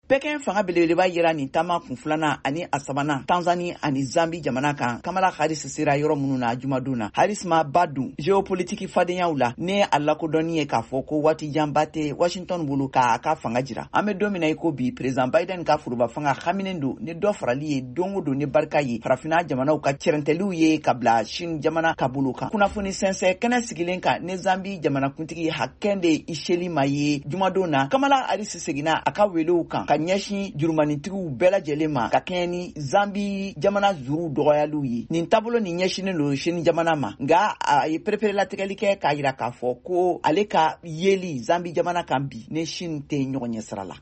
Pekin fanga belebeleba yira nin tama kun filana ani a sabana Tanzanie ani Zambi jamana kan Kamala Harris sera yɔrɔ minnu na jumadon na. Harris ma ba dun géopolitique fadenyaw la ne a lakodɔnni ye k'a fɔ ko waati janba tɛ Washington bolo k'a ka fanga jira. An bɛ don min na i ko bi President Biden ka foroba fanga haminen don ni dɔ farali ye don o don ni barika ye farafina jamanaw ka cɛrɛntɛliw ye ka bila Chine jamana ka bolo kan. Kunnafoni sɛnsɛn kɛnɛ sigilen kan ne Zambi jamanakuntigi Hakainde Hichilema ye jumadon na Kamala Harris seginna a ka welew kan ka ɲɛsin jurumanitigiw bɛɛ lajɛlen ma ka kɛɲɛ ni Zambi jamana zuru dɔgɔyaliw ye. Nin taabolo nin ɲɛsinen don Chine jamana ma nka a ye perepere-latigɛli kɛ k'a yira k'a fɔ ko ale ka yeli Zambi jamana kan bi ne Chine tɛ ɲɔgɔn ɲɛ sira la.